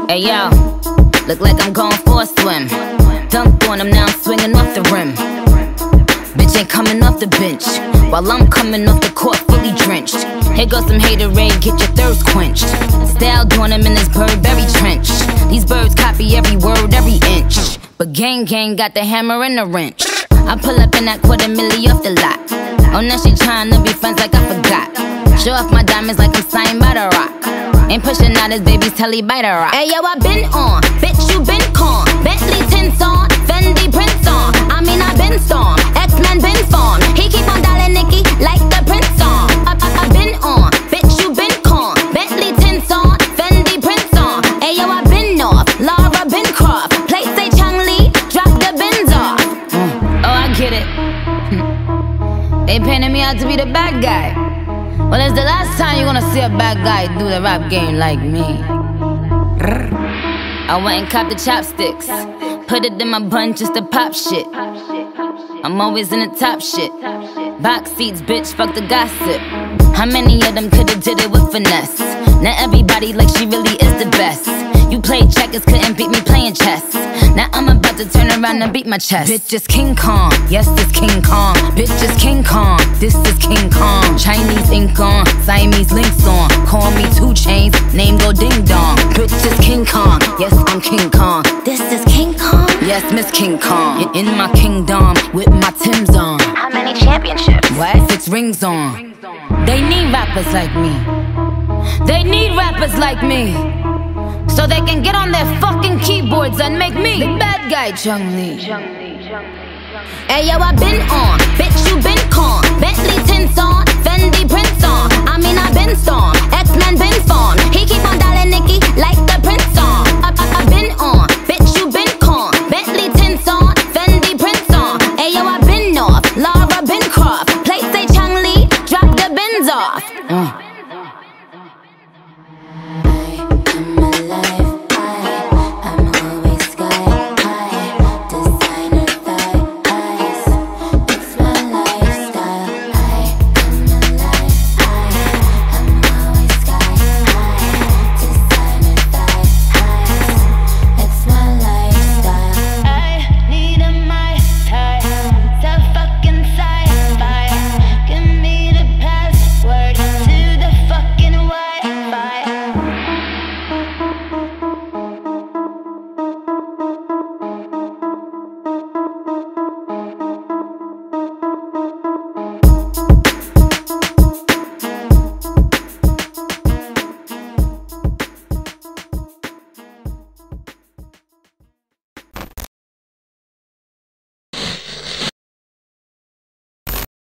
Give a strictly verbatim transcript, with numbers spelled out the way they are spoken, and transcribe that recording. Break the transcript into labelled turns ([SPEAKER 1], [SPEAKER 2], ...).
[SPEAKER 1] Hey yo, look like I'm going for a swim. Dunked on him, now I'm swinging off the rim. Bitch ain't coming off the bench, while I'm coming off the court fully drenched. Here goes some haterade, get your thirst quenched. Style doing him in this Burberry trench. These birds copy every word, every inch. But gang gang got the hammer and the wrench. I pull up in that quarter milli off the lot. Oh, now she tryna be friends like I forgot. Show off my diamonds like I'm signed by the rock. Ain't pushing out his baby's telly by the rock. Hey yo, I been on, bitch you been con. Bentley tints on, Fendi prints on. I mean I been storm, X-Men been formed. He keep on dialing Nicki like the Prince song. I, I, I been on, bitch you been con. Bentley tints on, Fendi prints on. Hey yo, I been off, Laura been Croft. Play say Chang Lee, drop the bins off. Mm. Oh I get it. They painted me out to be the bad guy. Well, it's the last time you're gonna see a bad guy do the rap game like me. I went and copped the chopsticks, put it in my bun just to pop shit. I'm always in the top shit. Box seats, bitch, fuck the gossip. How many of them could've did it with finesse? Not everybody like she really is the best. You played checkers, couldn't beat me playing chess. Now I'm about to turn around and beat my chest. Bitch is King Kong, yes this King Kong. Bitch is King Kong, this is King Kong. Chinese ink on, Siamese links on. Call me two chains, name go ding dong. Bitch is King Kong, yes I'm King Kong. This is King Kong, yes Miss King Kong. In my kingdom, with my Timbs on.
[SPEAKER 2] How many championships?
[SPEAKER 1] What? Six rings on. They need rappers like me. They need rappers like me, so they can get on their fucking keyboards and make me the bad guy, Chang Lee. Hey yo, I been on, bitch you been con. Bentley tints on, Fendi prints on. I mean I been storm, X-Men been formed. He keep on dialing Nicki like the